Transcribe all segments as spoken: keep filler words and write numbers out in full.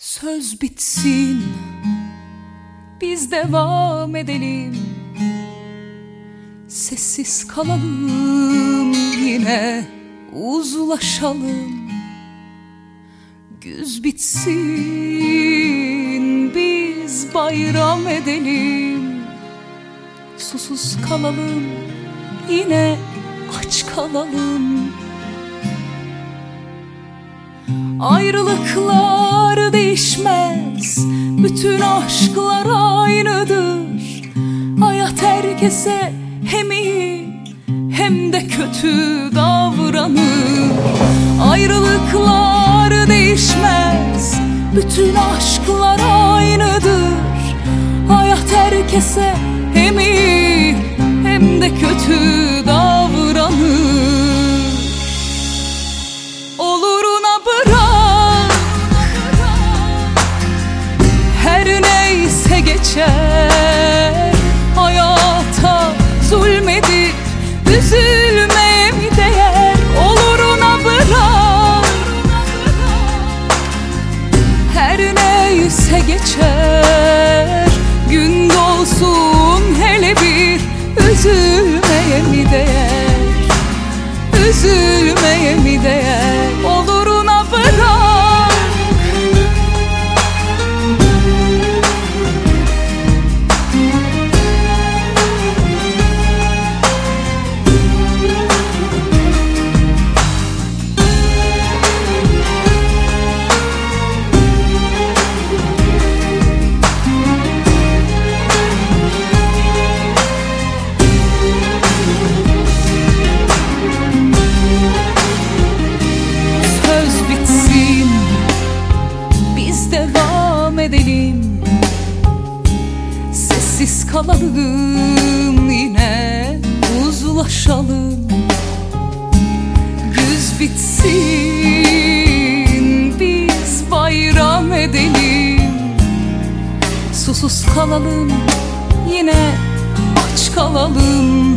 Söz bitsin, biz devam edelim. Sessiz kalalım, yine uzlaşalım. Güz bitsin, biz bayram edelim. Susuz kalalım, yine aç kalalım. Ayrılıklar değişmez, bütün aşklar aynıdır. Hayat herkese hem iyi hem de kötü davranır. Ayrılıklar değişmez, bütün aşklar aynıdır. Hayat herkese hem iyi hem de kötü davranır. Oluruna bırak, her neyse geçer. Hayata zulmedip üzülmeye mi değer? Oluruna bırak, her neyse geçer. Gün dolsun hele bir, üzülmeye mi değer? Üzülmeye mi değer? Oluruna bırak. Edelim. Sessiz kalalım, yine uzlaşalım. Güz bitsin, biz bayram edelim. Susuz kalalım, yine aç kalalım.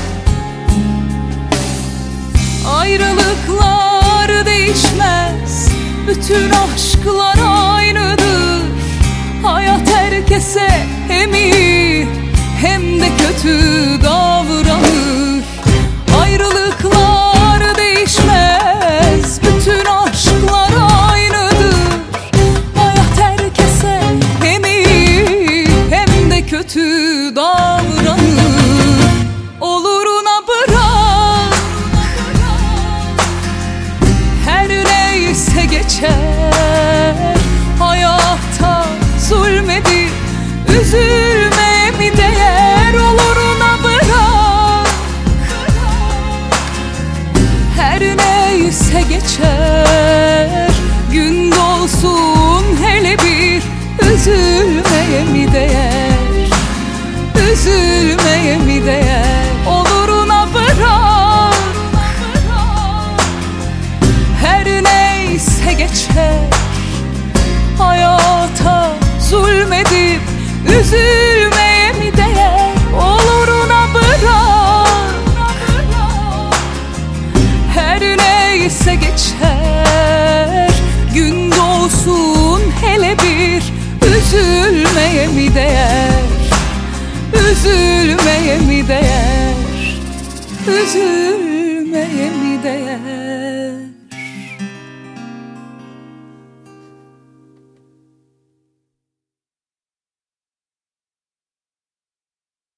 Ayrılıklar değişmez, bütün aşklar aynıdır. Hayat herkese hem iyi hem de kötü davranır. Ayrılıklar değişmez, bütün aşklar aynıdır. Hayat herkese hem iyi hem de kötü davranır. Oluruna bırak, her neyse geçer. Hayata zulmedip üzülmeye mi değer? Oluruna bırak, her neyse geçer. Gün dolsun hele bir, üzülmeye mi değer? Üzülmeye mi değer? Oluruna bırak, her neyse geçer. Hayata zulmedip üzülmeye mi değer? Oluruna bırak, her neyse geçer. Gün doğsun hele bir, üzülmeye mi değer? Üzülmeye mi değer? Üzülmeye mi değer?